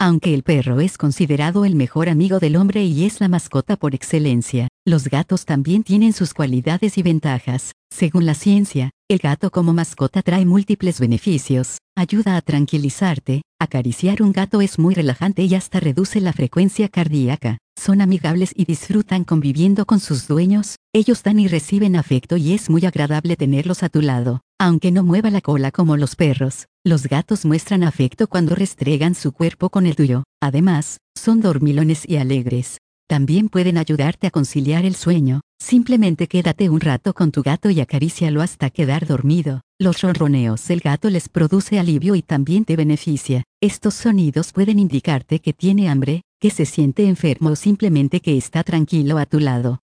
Aunque el perro es considerado el mejor amigo del hombre y es la mascota por excelencia, los gatos también tienen sus cualidades y ventajas. Según la ciencia, el gato como mascota trae múltiples beneficios, ayuda a tranquilizarte, acariciar un gato es muy relajante y hasta reduce la frecuencia cardíaca, son amigables y disfrutan conviviendo con sus dueños, ellos dan y reciben afecto y es muy agradable tenerlos a tu lado, aunque no mueva la cola como los perros. Los gatos muestran afecto cuando restregan su cuerpo con el tuyo, además, son dormilones y alegres. También pueden ayudarte a conciliar el sueño, simplemente quédate un rato con tu gato y acarícialo hasta quedar dormido. Los ronroneos del gato les produce alivio y también te beneficia. Estos sonidos pueden indicarte que tiene hambre, que se siente enfermo o simplemente que está tranquilo a tu lado.